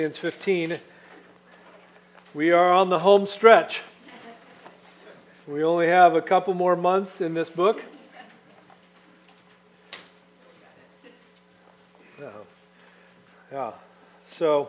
Corinthians 15. We are on the home stretch. We only have a couple more months in this book. Yeah. So,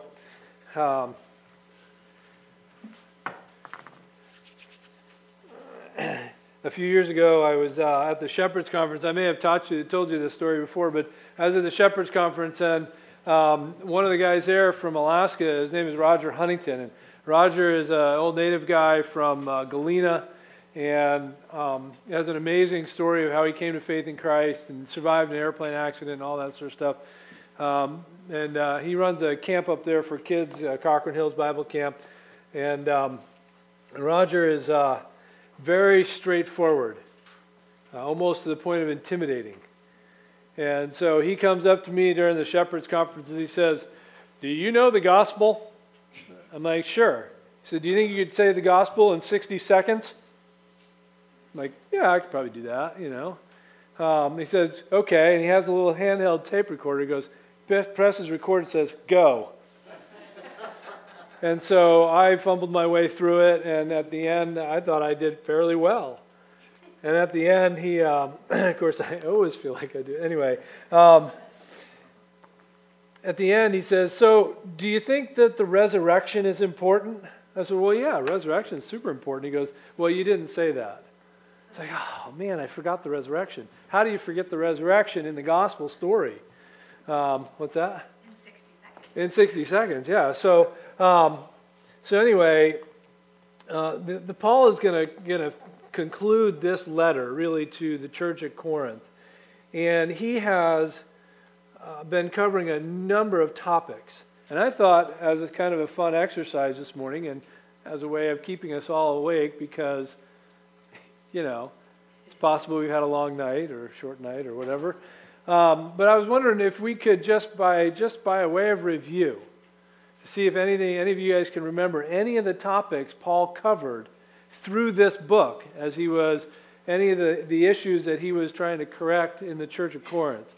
a few years ago, I was at the Shepherds Conference. I may have told you this story before, but I was at the Shepherds Conference, and one of the guys there from Alaska, his name is Roger Huntington. And Roger is an old native guy from Galena, and has an amazing story of how he came to faith in Christ and survived an airplane accident and all that sort of stuff. And he runs a camp up there for kids, Cochrane Hills Bible Camp. And Roger is very straightforward, almost to the point of intimidating. And so he comes up to me during the Shepherds Conference and he says, "Do you know the gospel?" I'm like, "Sure." He said, "Do you think you could say the gospel in 60 seconds? I'm like, "Yeah, I could probably do that, you know." He says, "Okay." And he has a little handheld tape recorder. He goes, presses record and says, "Go." And so I fumbled my way through it, and at the end, I thought I did fairly well. And at the end, he, of course, I always feel like I do. Anyway, at the end, he says, "So, do you think that the resurrection is important?" I said, "Well, yeah, resurrection is super important." He goes, "Well, you didn't say that." It's like, oh, man, I forgot the resurrection. How do you forget the resurrection in the gospel story? What's that? In 60 seconds. In 60 seconds, yeah. So anyway, the Paul is going to conclude this letter really to the church at Corinth, and he has been covering a number of topics. And I thought, as a kind of a fun exercise this morning, and as a way of keeping us all awake, because you know it's possible we've had a long night or a short night or whatever. But I was wondering if we could just by a way of review, see if any of you guys can remember any of the topics Paul covered through this book, as he was any of the issues that he was trying to correct in the church of Corinth.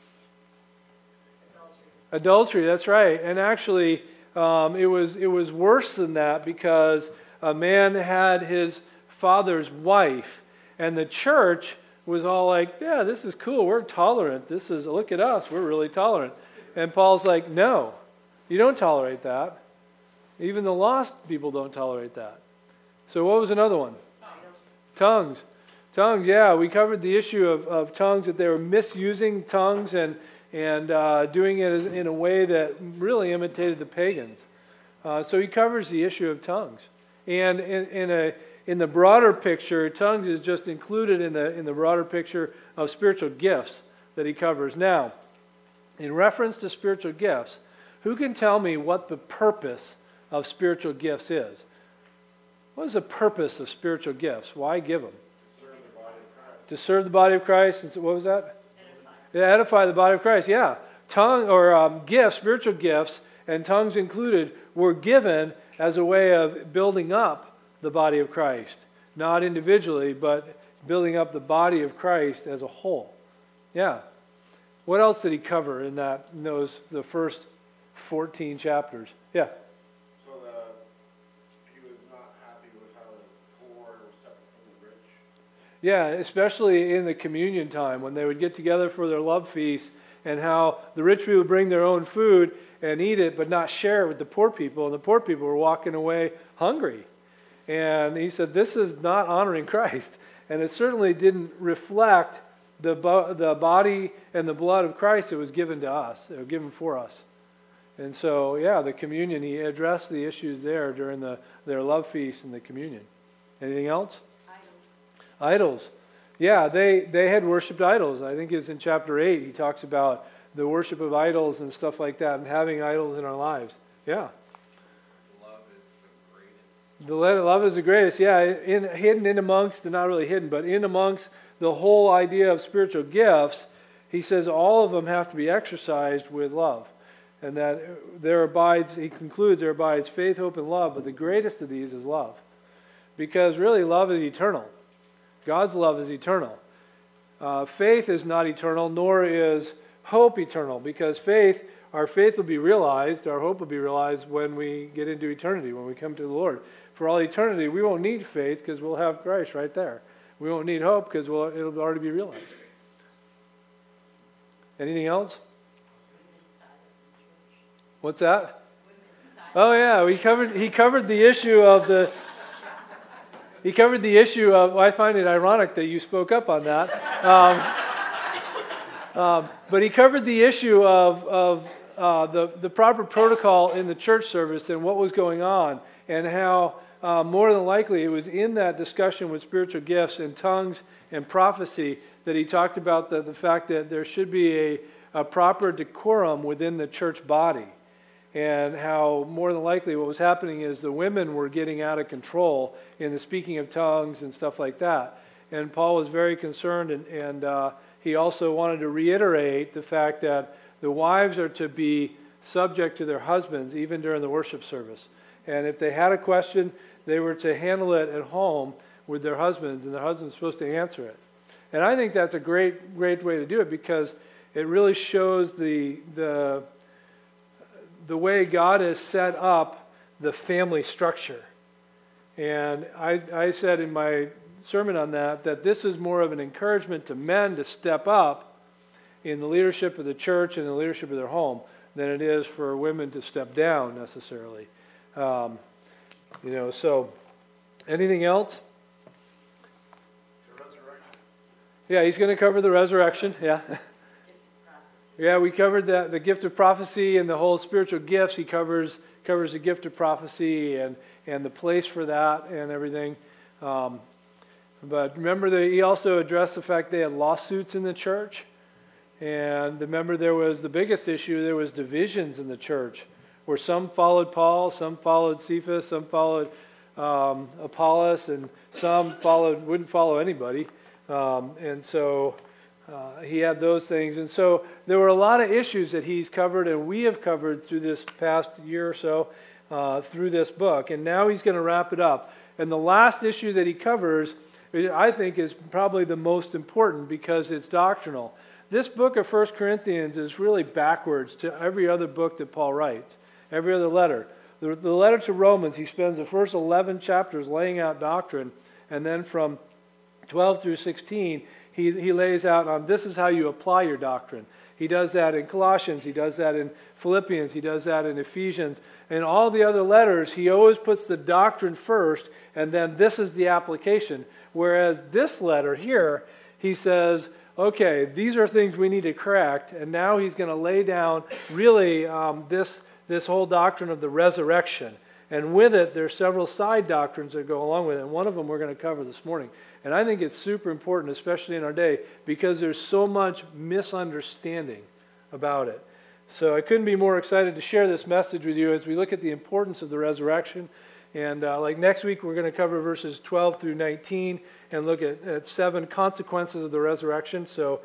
Adultery, that's right. And actually, it was worse than that, because a man had his father's wife, and the church was all like, "Yeah, this is cool. We're tolerant. Look at us. We're really tolerant." And Paul's like, "No, you don't tolerate that. Even the lost people don't tolerate that." So what was another one? Tongues. Tongues, yeah. We covered the issue of tongues, that they were misusing tongues and doing it in a way that really imitated the pagans. So he covers the issue of tongues. And in the broader picture, tongues is just included in the broader picture of spiritual gifts that he covers. Now, in reference to spiritual gifts, who can tell me what the purpose of spiritual gifts is? What is the purpose of spiritual gifts? Why give them? To serve the body of Christ. To serve the body of Christ. And so, what was that? Edify the body of Christ. Yeah, tongue or gifts, spiritual gifts, and tongues included, were given as a way of building up the body of Christ, not individually, but building up the body of Christ as a whole. Yeah. What else did he cover in the first 14 chapters? Yeah. So he was not happy with how the poor were separate from the rich. Yeah, especially in the communion time when they would get together for their love feast, and how the rich people would bring their own food and eat it, but not share it with the poor people, and the poor people were walking away hungry. And he said, this is not honoring Christ. And it certainly didn't reflect the body and the blood of Christ that was given to us, that was given for us. And so, yeah, the communion, he addressed the issues there during their love feast and the communion. Anything else? Idols. Yeah, they had worshipped idols. I think it's in chapter 8. He talks about the worship of idols and stuff like that, and having idols in our lives. Yeah. The love is the greatest, yeah. Hidden in amongst, not really hidden, but in amongst the whole idea of spiritual gifts, he says all of them have to be exercised with love. And that he concludes, there abides faith, hope, and love, but the greatest of these is love. Because really, love is eternal. God's love is eternal. Faith is not eternal, nor is hope eternal, because our faith will be realized, our hope will be realized when we get into eternity, when we come to the Lord. For all eternity, we won't need faith because we'll have Christ right there. We won't need hope because it'll already be realized. Anything else? What's that? Oh yeah, he covered the issue of the. He covered the issue of. Well, I find it ironic that you spoke up on that. But he covered the issue of the proper protocol in the church service and what was going on, and how more than likely it was in that discussion with spiritual gifts and tongues and prophecy that he talked about the fact that there should be a proper decorum within the church body, and how more than likely what was happening is the women were getting out of control in the speaking of tongues and stuff like that. And Paul was very concerned, and he also wanted to reiterate the fact that the wives are to be subject to their husbands even during the worship service. And if they had a question, they were to handle it at home with their husbands, and their husbands were supposed to answer it. And I think that's a great way to do it, because it really shows the way God has set up the family structure. And I said in my sermon on that this is more of an encouragement to men to step up in the leadership of the church and the leadership of their home than it is for women to step down necessarily. So anything else? The resurrection. Yeah, he's going to cover the resurrection. Yeah. Yeah, we covered the gift of prophecy and the whole spiritual gifts. He covers the gift of prophecy and the place for that and everything. But remember that he also addressed the fact they had lawsuits in the church. And remember there was the biggest issue, there was divisions in the church, where some followed Paul, some followed Cephas, some followed Apollos, and some wouldn't follow anybody. And so he had those things. And so there were a lot of issues that he's covered and we have covered through this past year or so through this book. And now he's going to wrap it up. And the last issue that he covers, I think, is probably the most important because it's doctrinal. This book of 1 Corinthians is really backwards to every other book that Paul writes, every other letter. The letter to Romans, he spends the first 11 chapters laying out doctrine, and then from 12 through 16, he lays out on this is how you apply your doctrine. He does that in Colossians, he does that in Philippians, he does that in Ephesians. In all the other letters, he always puts the doctrine first, and then this is the application. Whereas this letter here, he says, okay, these are things we need to correct, and now he's going to lay down really this whole doctrine of the resurrection. And with it, there's several side doctrines that go along with it, and one of them we're going to cover this morning. And I think it's super important, especially in our day, because there's so much misunderstanding about it. So I couldn't be more excited to share this message with you as we look at the importance of the resurrection. And like next week, we're going to cover verses 12 through 19 and look at 7 consequences of the resurrection. So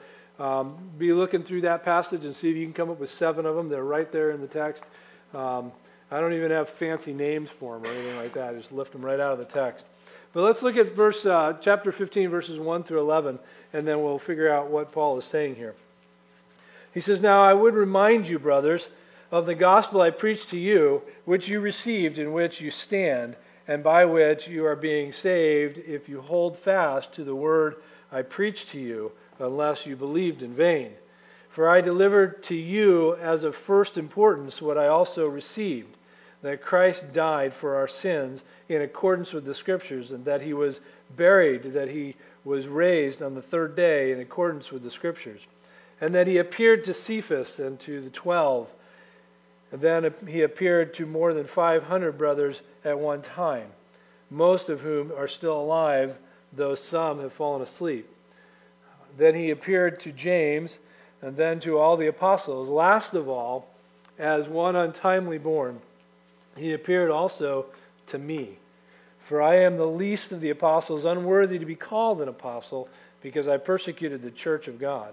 be looking through that passage and see if you can come up with 7 of them. They're right there in the text. I don't even have fancy names for them or anything like that. I just lift them right out of the text. But let's look at chapter 15, verses 1 through 11, and then we'll figure out what Paul is saying here. He says, "Now I would remind you, brothers, of the gospel I preached to you, which you received, in which you stand, and by which you are being saved, if you hold fast to the word I preached to you, unless you believed in vain. For I delivered to you as of first importance what I also received, that Christ died for our sins in accordance with the Scriptures, and that he was buried, that he was raised on the third day in accordance with the Scriptures, and that he appeared to Cephas and to the 12. And then he appeared to more than 500 brothers at one time, most of whom are still alive, though some have fallen asleep. Then he appeared to James, and then to all the apostles. Last of all, as one untimely born, he appeared also to me. For I am the least of the apostles, unworthy to be called an apostle, because I persecuted the church of God.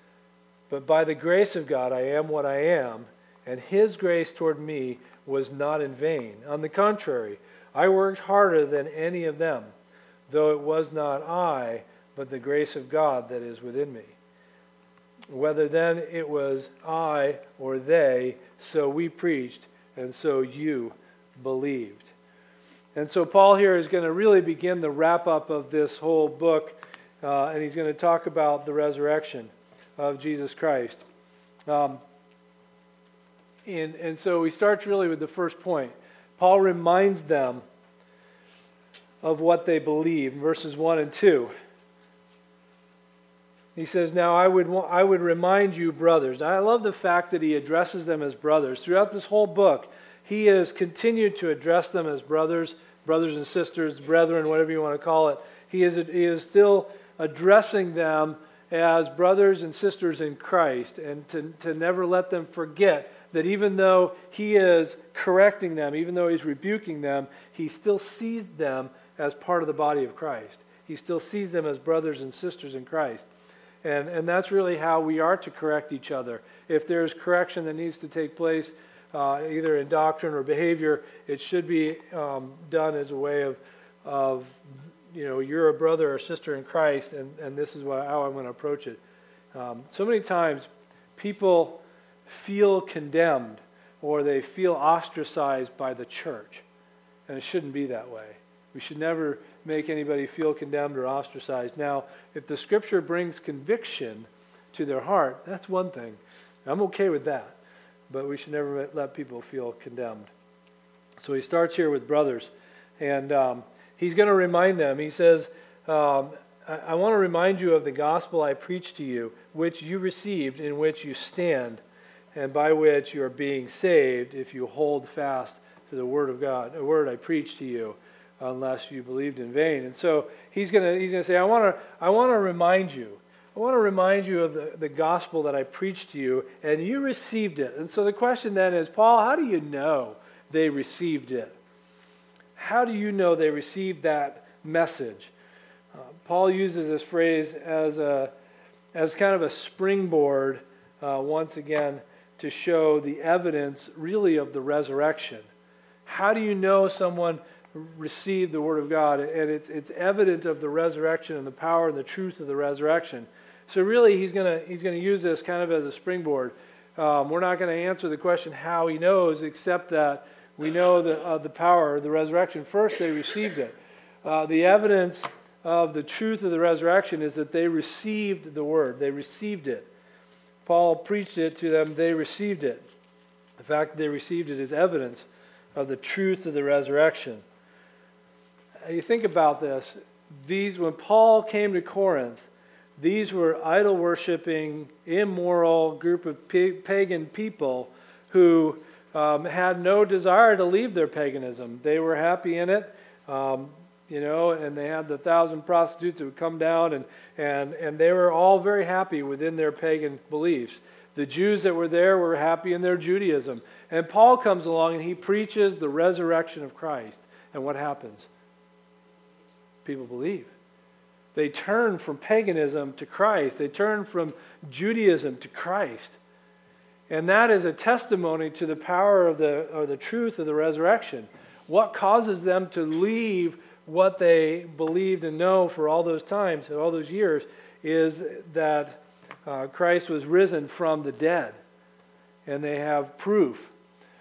But by the grace of God I am what I am, and his grace toward me was not in vain. On the contrary, I worked harder than any of them, though it was not I, but the grace of God that is within me. whether then it was I or they, so we preached, and so you believed. And so Paul here is going to really begin the wrap-up of this whole book, and he's going to talk about the resurrection of Jesus Christ. And so he starts really with the first point. Paul reminds them of what they believe, verses 1 and 2. He says, now I would remind you, brothers. I love the fact that he addresses them as brothers. Throughout this whole book, he has continued to address them as brothers and sisters, brethren, whatever you want to call it. He is still addressing them as brothers and sisters in Christ, and to never let them forget that even though he is correcting them, even though he's rebuking them, he still sees them as part of the body of Christ. He still sees them as brothers and sisters in Christ. And that's really how we are to correct each other. If there's correction that needs to take place, either in doctrine or behavior, it should be done as a way of you're a brother or sister in Christ, and this is how I'm going to approach it. So many times, people feel condemned or they feel ostracized by the church, and it shouldn't be that way. We should never make anybody feel condemned or ostracized. Now, if the Scripture brings conviction to their heart, that's one thing. I'm okay with that. But we should never let people feel condemned. So he starts here with brothers. And he's going to remind them. He says, I want to remind you of the gospel I preached to you, which you received, in which you stand, and by which you are being saved if you hold fast to the word of God, the word I preached to you, unless you believed in vain. And so he's going to say, I want to remind you. I want to remind you of the gospel that I preached to you, and you received it. And so the question then is, Paul, how do you know they received it? How do you know they received that message? Paul uses this phrase as kind of a springboard, once again, to show the evidence really of the resurrection. How do you know someone received the Word of God? And it's evident of the resurrection and the power and the truth of the resurrection. So really, he's going to use this kind of as a springboard. We're not going to answer the question how he knows, except that we know the power of the resurrection. First, they received it. The evidence of the truth of the resurrection is that they received the Word. They received it. Paul preached it to them. They received it. The fact that they received it is evidence of the truth of the resurrection. You think about this. When Paul came to Corinth, these were idol-worshiping, immoral group of pagan people who had no desire to leave their paganism. They were happy in it, and they had the 1,000 prostitutes that would come down, and they were all very happy within their pagan beliefs. The Jews that were there were happy in their Judaism. And Paul comes along and he preaches the resurrection of Christ. And what happens? People believe. They turn from paganism to Christ. They turn from Judaism to Christ. And that is a testimony to the power of the truth of the resurrection. What causes them to leave what they believed and know for all those times, all those years, is that Christ was risen from the dead. And they have proof.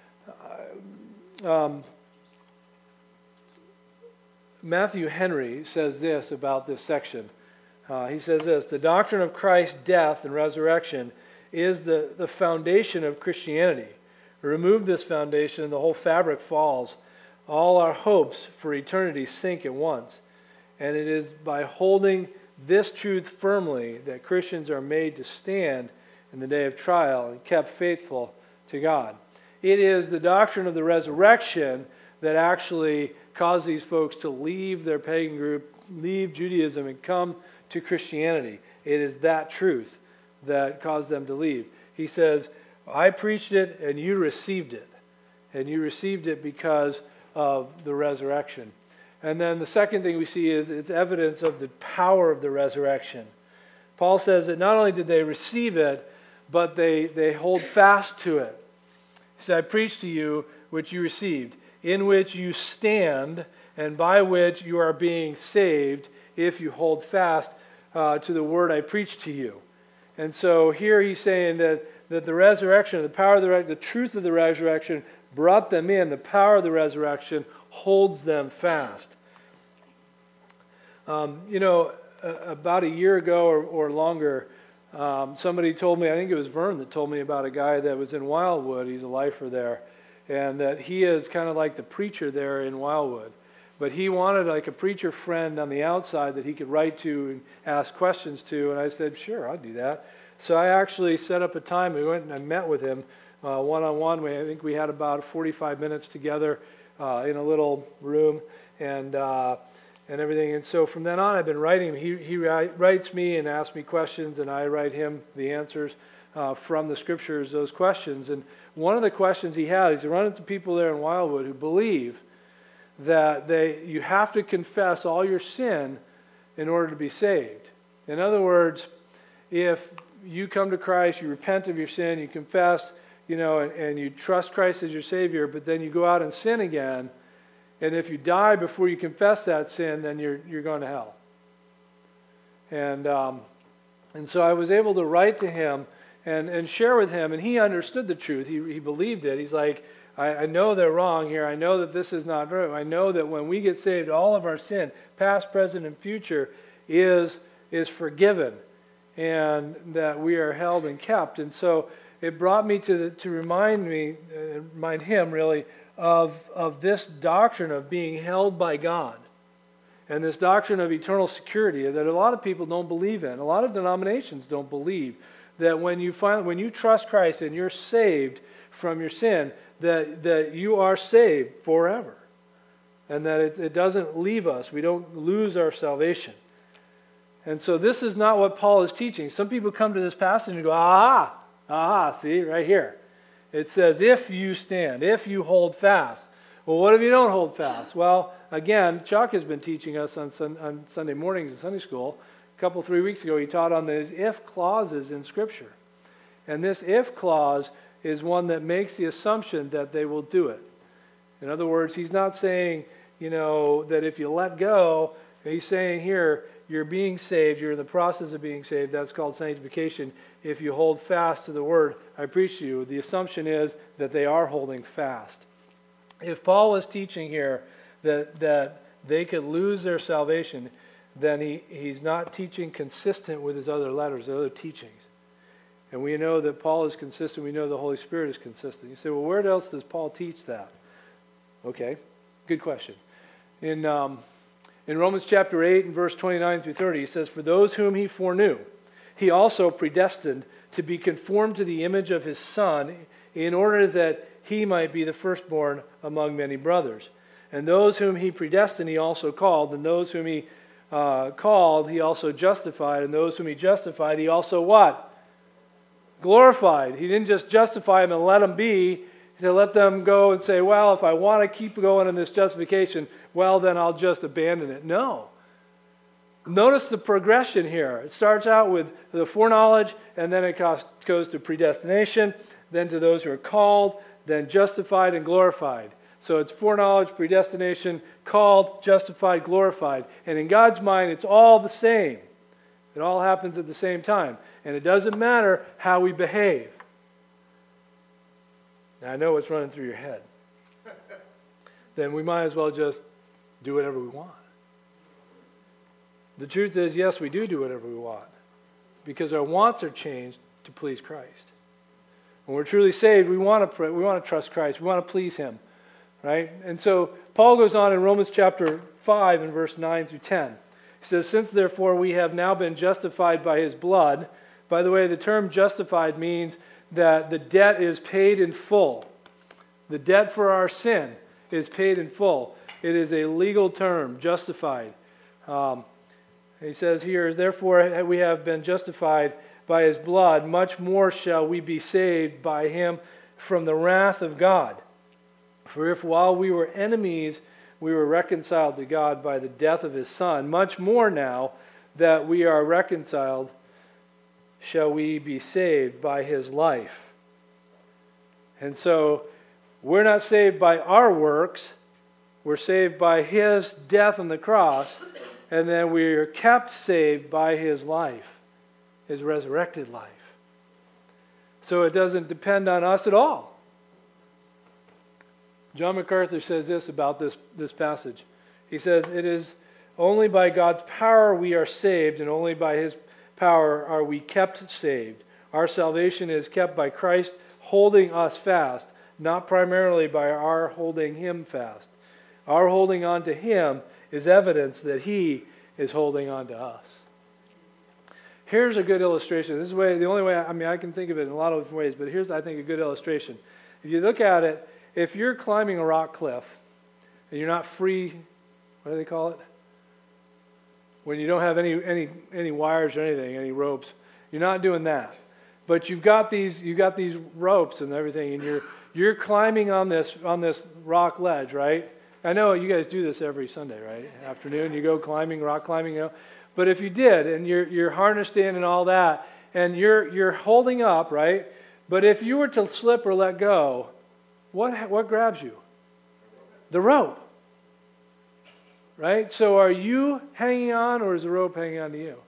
Matthew Henry says this about this section. He says this: the doctrine of Christ's death and resurrection is the foundation of Christianity. Remove this foundation and the whole fabric falls. All our hopes for eternity sink at once. And it is by holding this truth firmly that Christians are made to stand in the day of trial and kept faithful to God. It is the doctrine of the resurrection that actually caused these folks to leave their pagan group, leave Judaism, and come to Christianity. It is that truth that caused them to leave. He says, I preached it and you received it. And you received it because of the resurrection. And then the second thing we see is it's evidence of the power of the resurrection. Paul says that not only did they receive it, but they hold fast to it. He said, I preached to you which you received, in which you stand, and by which you are being saved, if you hold fast to the word I preached to you. And so here he's saying that the resurrection, the power of the truth of the resurrection brought them in. The power of the resurrection holds them fast. About a year ago or longer, somebody told me, I think it was Vern that told me about a guy that was in Wildwood. He's a lifer there. And that he is kind of like the preacher there in Wildwood. But he wanted like a preacher friend on the outside that he could write to and ask questions to. And I said, sure, I'll do that. So I actually set up a time. We went and I met with him one-on-one. I think we had about 45 minutes together in a little room and everything. And so from then on, I've been writing him. He writes me and asks me questions, and I write him the answers from the Scriptures, those questions. And one of the questions he had, he's run into people there in Wildwood who believe that you have to confess all your sin in order to be saved. In other words, if you come to Christ, you repent of your sin, you confess, and you trust Christ as your Savior, but then you go out and sin again, and if you die before you confess that sin, then you're going to hell. And so I was able to write to him and share with him, and he understood the truth. He believed it. He's like, I know they're wrong here. I know that this is not true. I know that when we get saved, all of our sin, past, present, and future, is forgiven, and that we are held and kept. And so it brought me to remind him really of this doctrine of being held by God, and this doctrine of eternal security that a lot of people don't believe in. A lot of denominations don't believe that when you trust Christ and you're saved from your sin, that you are saved forever, and that it doesn't leave us. We don't lose our salvation. And so this is not what Paul is teaching. Some people come to this passage and go, see, right here. It says, if you stand, if you hold fast. Well, what if you don't hold fast? Well, again, Chuck has been teaching us on Sunday mornings in Sunday school. 3 weeks ago, he taught on these if clauses in Scripture. And this if clause is one that makes the assumption that they will do it. In other words, he's not saying, that if you let go, he's saying here, you're being saved, you're in the process of being saved. That's called sanctification. If you hold fast to the word I preach to you, the assumption is that they are holding fast. If Paul was teaching here that they could lose their salvation, then he's not teaching consistent with his other letters, other teachings. And we know that Paul is consistent. We know the Holy Spirit is consistent. You say, well, where else does Paul teach that? Okay, good question. In Romans chapter 8 and verse 29 through 30, he says, for those whom he foreknew, he also predestined to be conformed to the image of his Son, in order that he might be the firstborn among many brothers. And those whom he predestined, he also called. And those whom he called, he also justified. And those whom he justified, he also what? Glorified. He didn't just justify them and let them be, to let them go and say, well, if I want to keep going in this justification, well, then I'll just abandon it. No. Notice the progression here. It starts out with the foreknowledge, and then it goes to predestination, then to those who are called, then justified and glorified. So it's foreknowledge, predestination, called, justified, glorified. And in God's mind, it's all the same. It all happens at the same time. And it doesn't matter how we behave. Now, I know what's running through your head. Then we might as well just do whatever we want. The truth is, yes, we do whatever we want, because our wants are changed to please Christ. When we're truly saved, we want to pray, we want to trust Christ. We want to please Him, right? And so Paul goes on in Romans chapter 5 and verse 9 through 10. He says, since therefore we have now been justified by His blood. By the way, the term justified means that the debt is paid in full. The debt for our sin is paid in full. It is a legal term, justified. He says here, therefore we have been justified by His blood, much more shall we be saved by Him from the wrath of God. For if while we were enemies, we were reconciled to God by the death of His Son, much more now that we are reconciled, shall we be saved by His life. And so, we're not saved by our works. We're saved by His death on the cross. And then we are kept saved by His life. is resurrected life. So it doesn't depend on us at all. John MacArthur says this about this passage. He says, "It is only by God's power we are saved, and only by His power are we kept saved. Our salvation is kept by Christ holding us fast, not primarily by our holding Him fast. Our holding on to Him is evidence that He is holding on to us." Here's a good illustration. This is the only way, I can think of it in a lot of ways, but here's, I think, a good illustration. If you look at it, if you're climbing a rock cliff and you're not free, what do they call it? When you don't have any wires or anything, any ropes, you're not doing that. But you've got these ropes and everything, and you're climbing on this rock ledge, right? I know you guys do this every Sunday, right? Afternoon, you go rock climbing, But if you did, and you're harnessed in and all that, and you're holding up, right? But if you were to slip or let go, what grabs you? The rope. Right? So are you hanging on, or is the rope hanging on to you?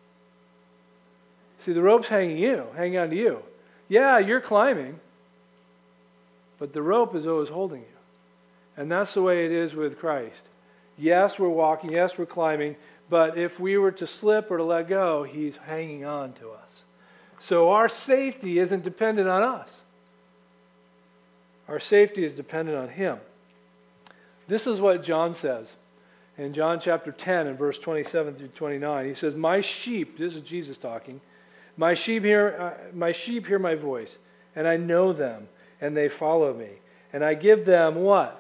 See, the rope's hanging on to you. Yeah, you're climbing, but the rope is always holding you. And that's the way it is with Christ. Yes, we're walking, yes, we're climbing, but if we were to slip or to let go, He's hanging on to us. So our safety isn't dependent on us. Our safety is dependent on Him. This is what John says. In John chapter 10 and verse 27 through 29, he says, "My sheep," this is Jesus talking, my sheep hear my voice, and I know them, and they follow me. And I give them" what?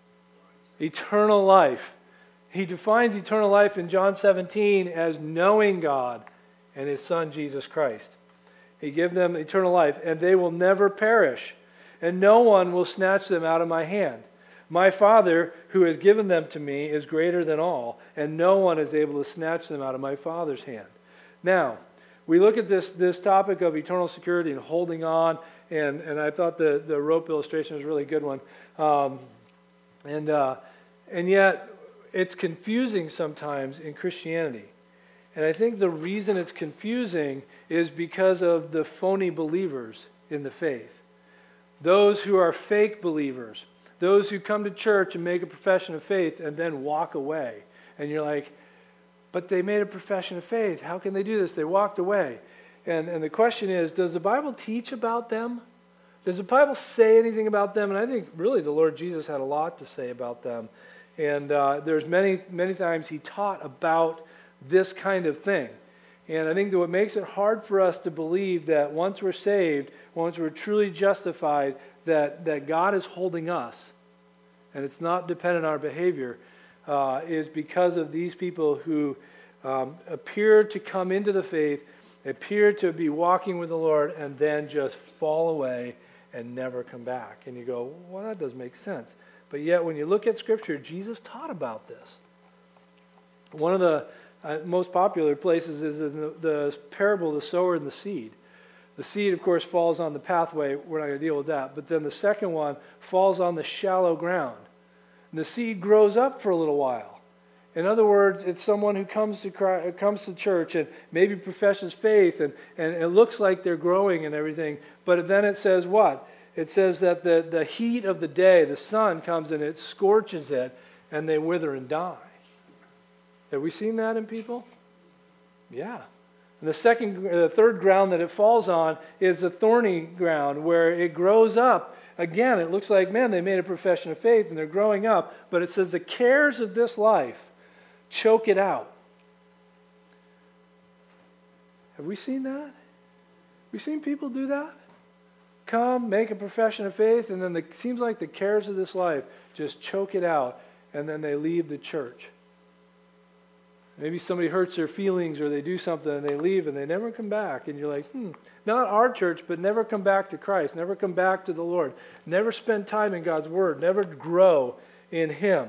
Eternal life. He defines eternal life in John 17 as knowing God and His Son, Jesus Christ. He gives them eternal life, and they will never perish, and no one will snatch them out of my hand. My Father, who has given them to me, is greater than all, and no one is able to snatch them out of my Father's hand. Now, we look at this topic of eternal security and holding on, and I thought the rope illustration was a really good one. And yet, it's confusing sometimes in Christianity. And I think the reason it's confusing is because of the phony believers in the faith. Those who are fake believers. Those who come to church and make a profession of faith and then walk away. And you're like, but they made a profession of faith. How can they do this? They walked away. And the question is, does the Bible teach about them? Does the Bible say anything about them? And I think really the Lord Jesus had a lot to say about them. And there's many times He taught about this kind of thing. And I think that what makes it hard for us to believe that once we're saved, once we're truly justified, that God is holding us, and it's not dependent on our behavior, is because of these people who appear to come into the faith, appear to be walking with the Lord, and then just fall away and never come back. And you go, well, that does make sense. But yet, when you look at Scripture, Jesus taught about this. One of the most popular places is in the parable of the sower and the seed. The seed, of course, falls on the pathway. We're not going to deal with that. But then the second one falls on the shallow ground. And the seed grows up for a little while. In other words, it's someone who comes to church and maybe professes faith, and it looks like they're growing and everything. But then it says what? It says that the heat of the day, the sun comes and it scorches it, and they wither and die. Have we seen that in people? Yeah. And the third ground that it falls on is the thorny ground, where it grows up. Again, it looks like, man, they made a profession of faith and they're growing up. But it says the cares of this life choke it out. Have we seen that? We've seen people do that? Come, make a profession of faith, and then it seems like the cares of this life just choke it out, and then they leave the church. Maybe somebody hurts their feelings, or they do something and they leave and they never come back. And you're like, not our church, but never come back to Christ. Never come back to the Lord. Never spend time in God's Word. Never grow in Him.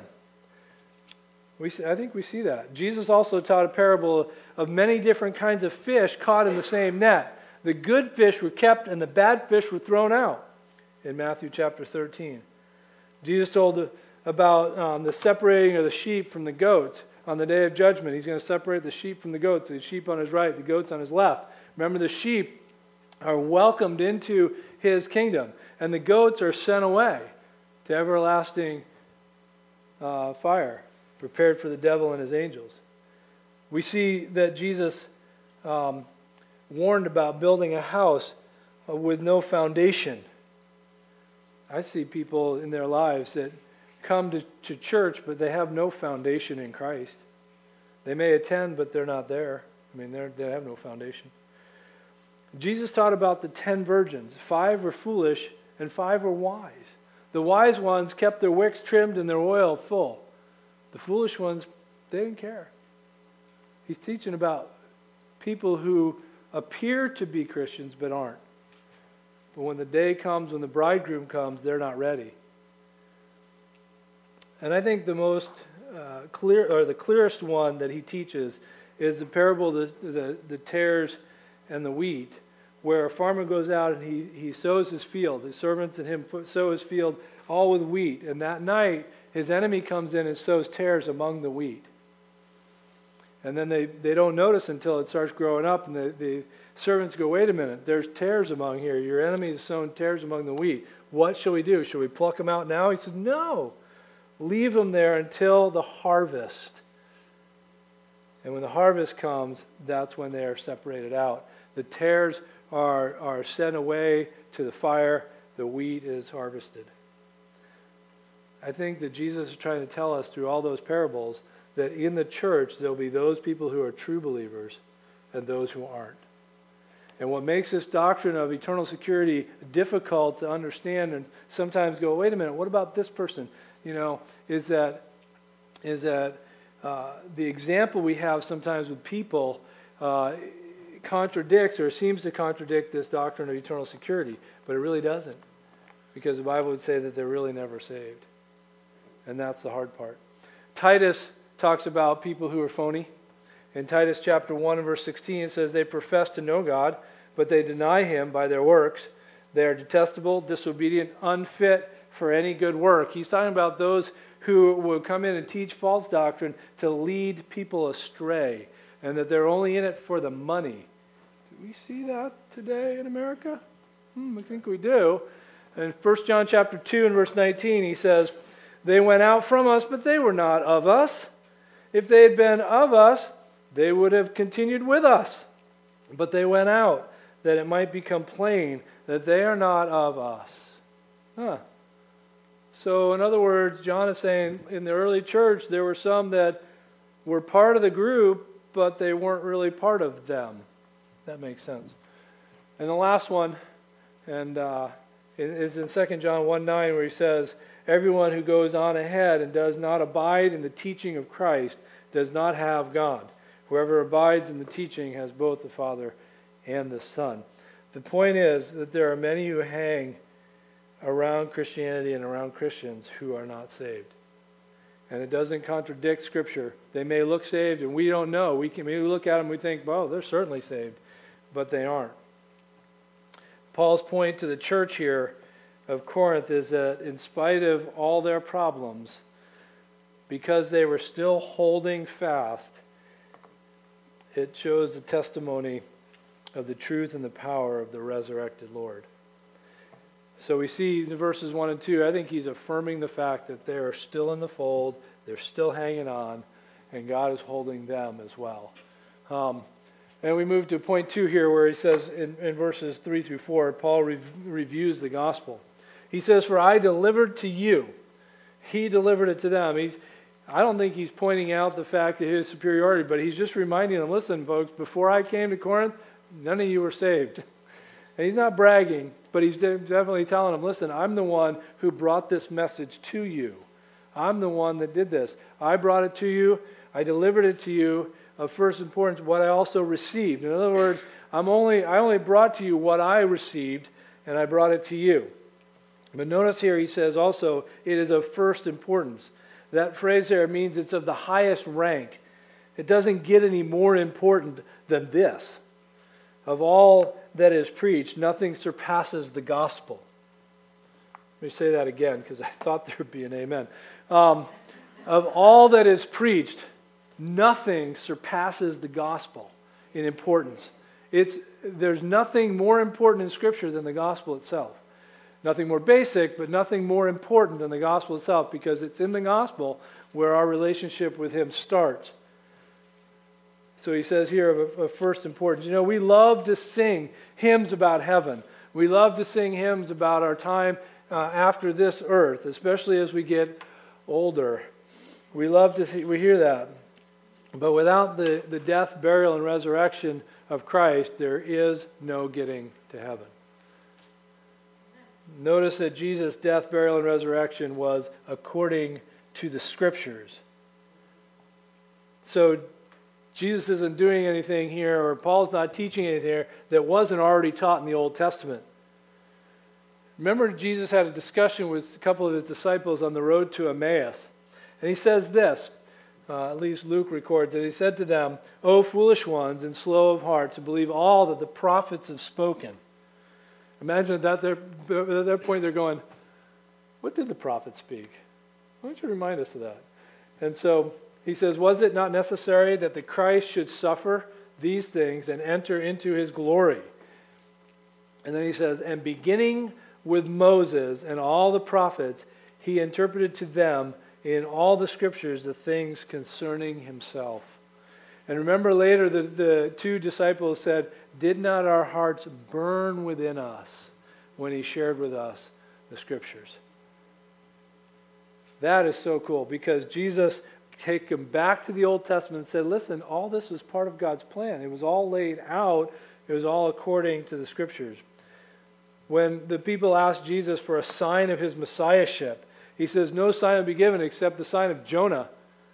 I think we see that. Jesus also taught a parable of many different kinds of fish caught in the same net. The good fish were kept and the bad fish were thrown out in Matthew chapter 13. Jesus told about the separating of the sheep from the goats. On the day of judgment, He's going to separate the sheep from the goats, the sheep on His right, the goats on His left. Remember, the sheep are welcomed into his kingdom, and the goats are sent away to everlasting fire, prepared for the devil and his angels. We see that Jesus warned about building a house with no foundation. I see people in their lives that come to church, but they have no foundation in Christ. They may attend, but they're not there. I mean, they have no foundation. Jesus taught about the 10 virgins. 5 were foolish, and 5 were wise. The wise ones kept their wicks trimmed and their oil full. The foolish ones, they didn't care. He's teaching about people who appear to be Christians, but aren't. But when the day comes, when the bridegroom comes, they're not ready. And I think the most the clearest one that he teaches is the parable of the tares and the wheat, where a farmer goes out and he sows his field. His servants and him sow his field all with wheat. And that night, his enemy comes in and sows tares among the wheat. And then they don't notice until it starts growing up, and the servants go, wait a minute, there's tares among here. Your enemy has sown tares among the wheat. What shall we do? Shall we pluck them out now? He says, no. Leave them there until the harvest. And when the harvest comes, that's when they are separated out. The tares are sent away to the fire. The wheat is harvested. I think that Jesus is trying to tell us through all those parables that in the church there will be those people who are true believers and those who aren't. And what makes this doctrine of eternal security difficult to understand and sometimes go, wait a minute, what about this person? Is that the example we have sometimes with people contradicts or seems to contradict this doctrine of eternal security, but it really doesn't, because the Bible would say that they're really never saved. And that's the hard part. Titus talks about people who are phony. In Titus chapter 1 and verse 16, it says, they profess to know God, but they deny him by their works. They are detestable, disobedient, unfit for any good work. He's talking about those who will come in and teach false doctrine to lead people astray, and that they're only in it for the money. Do we see that today in America? I think we do. In 1 John chapter 2 and verse 19, he says, they went out from us, but they were not of us. If they had been of us, they would have continued with us. But they went out, that it might become plain that they are not of us. So in other words, John is saying in the early church, there were some that were part of the group, but they weren't really part of them. That makes sense. And the last one is in 2 John 1:9, where he says, everyone who goes on ahead and does not abide in the teaching of Christ does not have God. Whoever abides in the teaching has both the Father and the Son. The point is that there are many who hang around Christianity and around Christians who are not saved. And it doesn't contradict Scripture. They may look saved and we don't know. We can maybe look at them and we think, well, they're certainly saved. But they aren't. Paul's point to the church here of Corinth is that in spite of all their problems, because they were still holding fast, it shows the testimony of the truth and the power of the resurrected Lord. So we see in verses 1 and 2, I think he's affirming the fact that they are still in the fold, they're still hanging on, and God is holding them as well. And we move to point 2 here, where he says in verses 3 through 4, Paul reviews the gospel. He says, for I delivered to you. He delivered it to them. I don't think he's pointing out the fact of his superiority, but he's just reminding them, listen, folks, before I came to Corinth, none of you were saved. And he's not bragging, but he's definitely telling them, listen, I'm the one who brought this message to you. I'm the one that did this. I brought it to you. I delivered it to you of first importance, what I also received. In other words, I only brought to you what I received, and I brought it to you. But notice here he says also, it is of first importance. That phrase there means it's of the highest rank. It doesn't get any more important than this. Of all that is preached, nothing surpasses the gospel. Let me say that again, because I thought there would be an amen. Of all that is preached, nothing surpasses the gospel in importance. there's nothing more important in Scripture than the gospel itself. Nothing more basic, but nothing more important than the gospel itself, because it's in the gospel where our relationship with Him starts. So he says here of first importance. We love to sing hymns about heaven. We love to sing hymns about our time after this earth, especially as we get older. We hear that. But without the death, burial, and resurrection of Christ, there is no getting to heaven. Notice that Jesus' death, burial, and resurrection was according to the Scriptures. So Jesus isn't doing anything here, or Paul's not teaching anything here that wasn't already taught in the Old Testament. Remember, Jesus had a discussion with a couple of his disciples on the road to Emmaus. And he says this, at least Luke records it. He said to them, "O foolish ones and slow of heart to believe all that the prophets have spoken." Imagine that at that point they're going, "What did the prophets speak?" Why don't you remind us of that? And so he says, "Was it not necessary that the Christ should suffer these things and enter into his glory?" And then he says, "And beginning with Moses and all the prophets, he interpreted to them in all the Scriptures the things concerning himself." And remember later the two disciples said, "Did not our hearts burn within us when he shared with us the Scriptures?" That is so cool, because Jesus take them back to the Old Testament and said, listen, all this was part of God's plan. It was all laid out. It was all according to the Scriptures. When the people asked Jesus for a sign of his messiahship, he says, "No sign will be given except the sign of Jonah."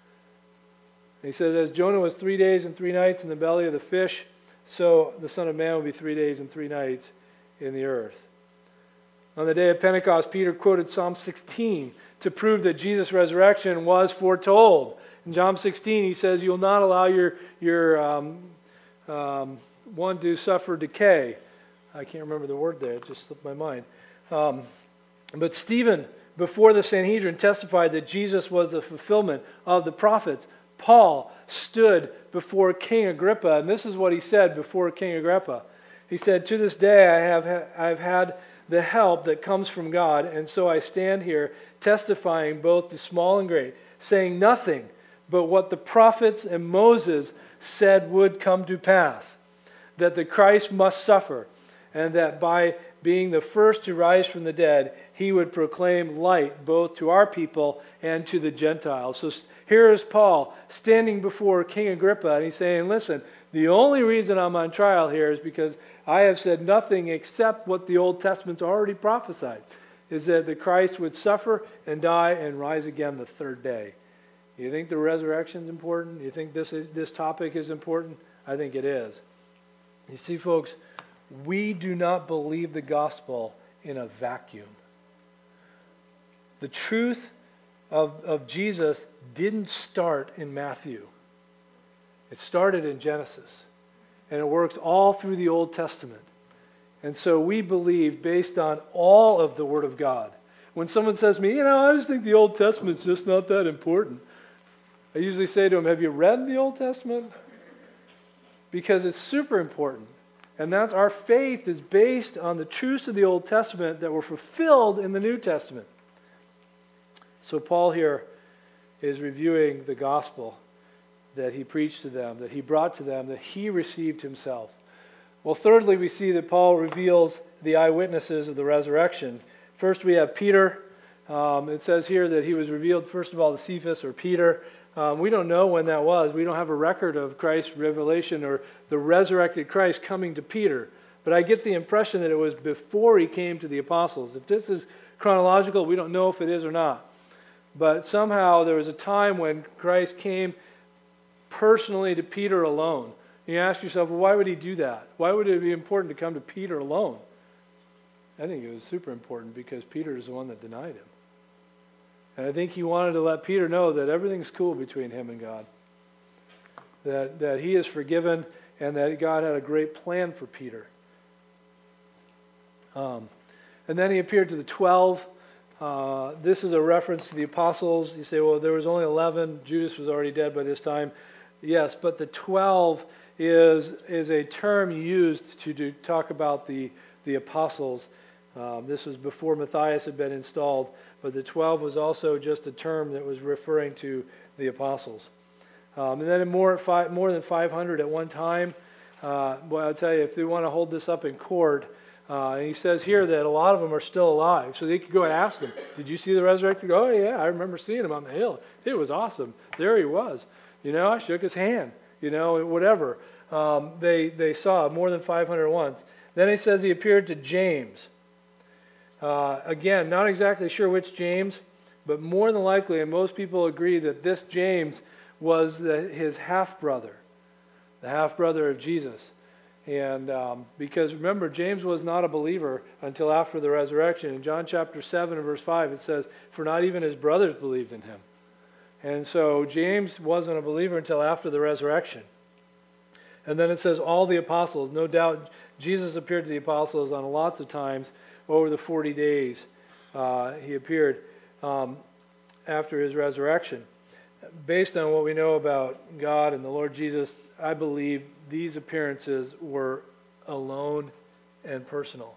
He says, "As Jonah was 3 days and 3 nights in the belly of the fish, so the Son of Man will be 3 days and 3 nights in the earth." On the day of Pentecost, Peter quoted Psalm 16 to prove that Jesus' resurrection was foretold. In John 16, he says, "You'll not allow your one to suffer decay." I can't remember the word there. It just slipped my mind. But Stephen, before the Sanhedrin, testified that Jesus was the fulfillment of the prophets. Paul stood before King Agrippa, and this is what he said before King Agrippa. He said, "To this day I've had the help that comes from God, and so I stand here testifying both to small and great, saying nothing but what the prophets and Moses said would come to pass, that the Christ must suffer, and that by being the first to rise from the dead, he would proclaim light both to our people and to the Gentiles." So here is Paul standing before King Agrippa, and he's saying, listen, the only reason I'm on trial here is because I have said nothing except what the Old Testament's already prophesied, is that the Christ would suffer and die and rise again the third day. You think the resurrection is important? You think this topic is important? I think it is. You see, folks, we do not believe the gospel in a vacuum. The truth of Jesus didn't start in Matthew. It started in Genesis. And it works all through the Old Testament. And so we believe based on all of the Word of God. When someone says to me, I just think the Old Testament's just not that important, I usually say to them, have you read the Old Testament? Because it's super important. And that's our faith is based on the truths of the Old Testament that were fulfilled in the New Testament. So Paul here is reviewing the gospel that he preached to them, that he brought to them, that he received himself. Well, thirdly, we see that Paul reveals the eyewitnesses of the resurrection. First, we have Peter. It says here that he was revealed, first of all, to Cephas or Peter. We don't know when that was. We don't have a record of Christ's revelation or the resurrected Christ coming to Peter. But I get the impression that it was before he came to the apostles. If this is chronological, we don't know if it is or not. But somehow there was a time when Christ came personally to Peter alone. And you ask yourself, well, why would he do that? Why would it be important to come to Peter alone? I think it was super important because Peter is the one that denied him. And I think he wanted to let Peter know that everything's cool between him and God. That he is forgiven and that God had a great plan for Peter. And then he appeared to the 12. This is a reference to the apostles. You say, well, there was only 11. Judas was already dead by this time. Yes, but the 12 is a term used to talk about the apostles. This was before Matthias had been installed, but the 12 was also just a term that was referring to the apostles. And then more than 500 at one time. Well, I'll tell you, if they want to hold this up in court, and he says here that a lot of them are still alive, so they could go and ask him, did you see the resurrected? Oh, yeah, I remember seeing him on the hill. It was awesome. There he was. I shook his hand, whatever. They saw more than 500 once. Then he says he appeared to James. Again, not exactly sure which James, but more than likely, and most people agree that this James was his half-brother, the half-brother of Jesus. And because remember, James was not a believer until after the resurrection. In John chapter 7 and verse 5, it says, for not even his brothers believed in him. And so James wasn't a believer until after the resurrection. And then it says all the apostles. No doubt Jesus appeared to the apostles on lots of times over the 40 days he appeared after his resurrection. Based on what we know about God and the Lord Jesus, I believe these appearances were alone and personal.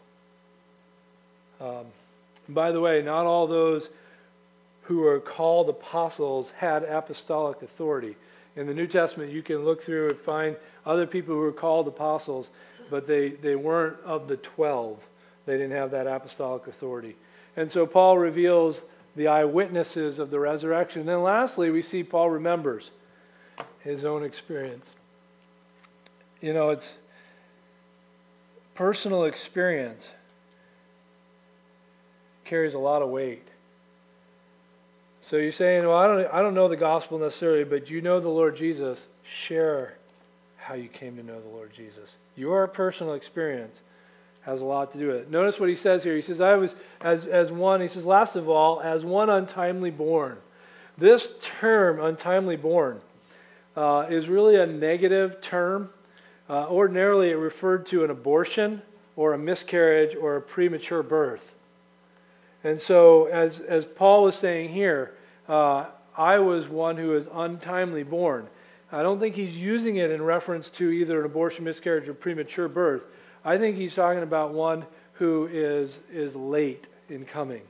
By the way, not all those who are called apostles had apostolic authority. In the New Testament, you can look through and find other people who were called apostles, but they weren't of the 12. They didn't have that apostolic authority. And so Paul reveals the eyewitnesses of the resurrection. And then lastly, we see Paul remembers his own experience. It's personal experience carries a lot of weight. So you're saying, well, I don't know the gospel necessarily, but you know the Lord Jesus. Share how you came to know the Lord Jesus. Your personal experience has a lot to do with it. Notice what he says here. He says, I was as one, he says, last of all, as one untimely born. This term, untimely born, is really a negative term. Ordinarily, it referred to an abortion or a miscarriage or a premature birth. And so, as Paul was saying here, I was one who is untimely born. I don't think he's using it in reference to either an abortion, miscarriage, or premature birth. I think he's talking about one who is late in coming.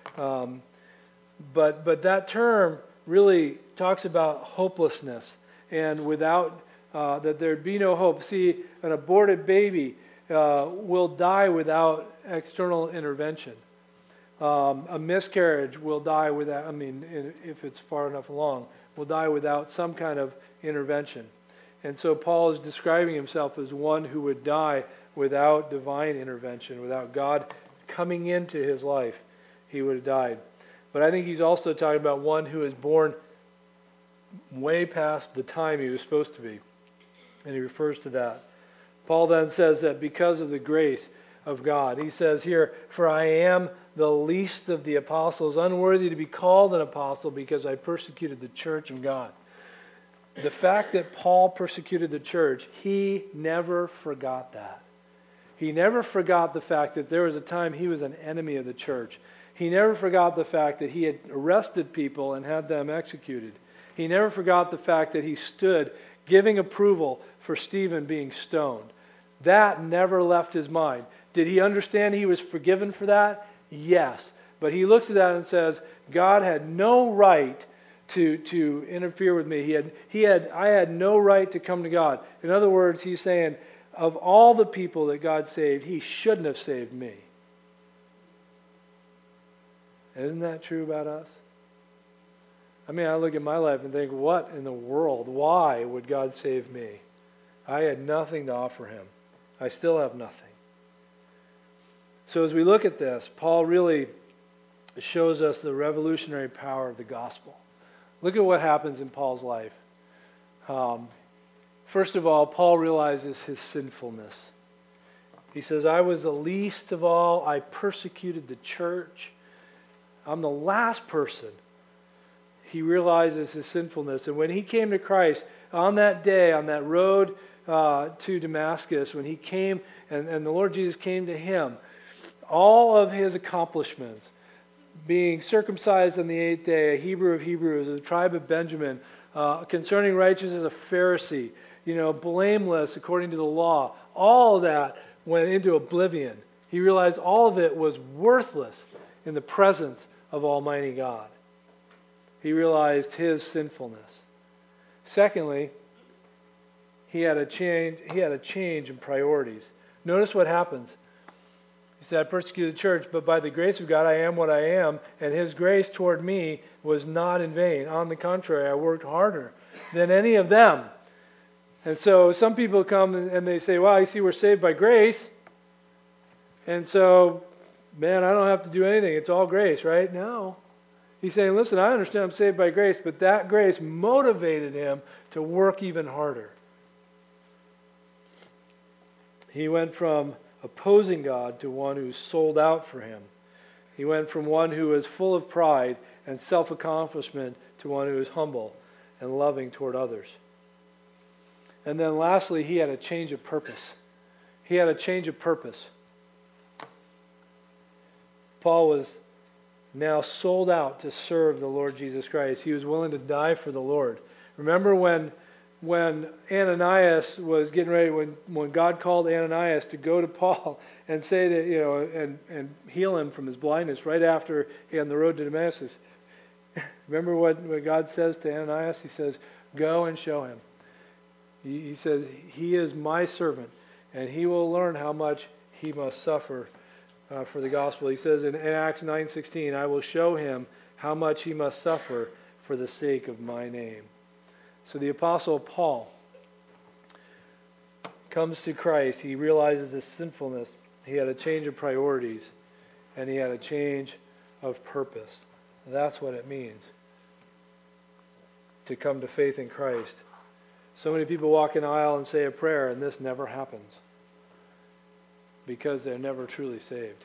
But that term really talks about hopelessness and without that there'd be no hope. See, an aborted baby will die without external intervention. A miscarriage will die without, if it's far enough along, will die without some kind of intervention. And so Paul is describing himself as one who would die without divine intervention, without God coming into his life. He would have died. But I think he's also talking about one who is born way past the time he was supposed to be. And he refers to that. Paul then says that because of the grace of God, he says here, for I am the least of the apostles, unworthy to be called an apostle because I persecuted the church of God. The fact that Paul persecuted the church, he never forgot that. He never forgot the fact that there was a time he was an enemy of the church. He never forgot the fact that he had arrested people and had them executed. He never forgot the fact that he stood giving approval for Stephen being stoned. That never left his mind. Did he understand he was forgiven for that? Yes. But he looks at that and says, God had no right to interfere with me. I had no right to come to God. In other words, he's saying, of all the people that God saved, he shouldn't have saved me. Isn't that true about us? I look at my life and think, what in the world? Why would God save me? I had nothing to offer him. I still have nothing. So as we look at this, Paul really shows us the revolutionary power of the gospel. Look at what happens in Paul's life. First of all, Paul realizes his sinfulness. He says, I was the least of all. I persecuted the church. I'm the last person. He realizes his sinfulness. And when he came to Christ, on that day, on that road to Damascus, when he came and the Lord Jesus came to him, all of his accomplishments, being circumcised on the 8th day, a Hebrew of Hebrews, of the tribe of Benjamin, concerning righteousness, a Pharisee, blameless according to the law. All of that went into oblivion. He realized all of it was worthless in the presence of Almighty God. He realized his sinfulness. Secondly, he had a change in priorities. Notice what happens. He said, I persecuted the church, but by the grace of God I am what I am, and his grace toward me was not in vain. On the contrary, I worked harder than any of them. And so some people come and they say, well, you see, we're saved by grace. And so, man, I don't have to do anything. It's all grace, right? No. He's saying, listen, I understand I'm saved by grace, but that grace motivated him to work even harder. He went from opposing God to one who sold out for him. He went from one who was full of pride and self-accomplishment to one who was humble and loving toward others. And then lastly, he had a change of purpose. He had a change of purpose. Paul was now sold out to serve the Lord Jesus Christ. He was willing to die for the Lord. Remember when Ananias was getting ready, when God called Ananias to go to Paul and say that, and heal him from his blindness right after he on the road to Damascus. Remember what God says to Ananias? He says, go and show him. He says, he is my servant, and he will learn how much he must suffer for the gospel. He says in Acts 9:16, I will show him how much he must suffer for the sake of my name. So the Apostle Paul comes to Christ. He realizes his sinfulness. He had a change of priorities, and he had a change of purpose. And that's what it means to come to faith in Christ. So many people walk in the aisle and say a prayer, and this never happens because they're never truly saved.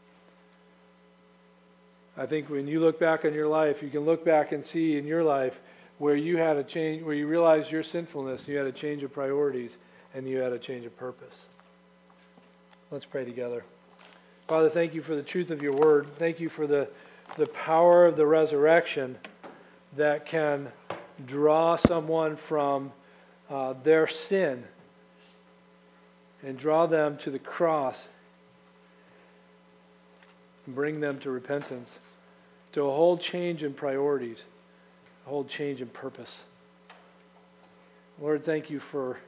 I think when you look back on your life, you can look back and see in your life where you had a change, where you realized your sinfulness, you had a change of priorities, and you had a change of purpose. Let's pray together. Father, thank you for the truth of your word. Thank you for the power of the resurrection that can draw someone from their sin and draw them to the cross and bring them to repentance, to a whole change in priorities, a whole change in purpose. Lord, thank you for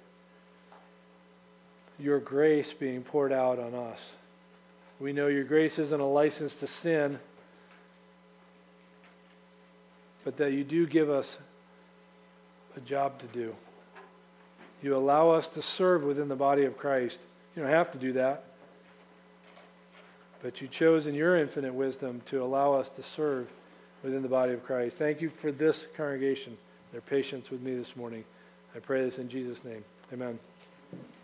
your grace being poured out on us. We know your grace isn't a license to sin, but that you do give us a job to do. You allow us to serve within the body of Christ. You don't have to do that. But you chose in your infinite wisdom to allow us to serve within the body of Christ. Thank you for this congregation, their patience with me this morning. I pray this in Jesus' name. Amen.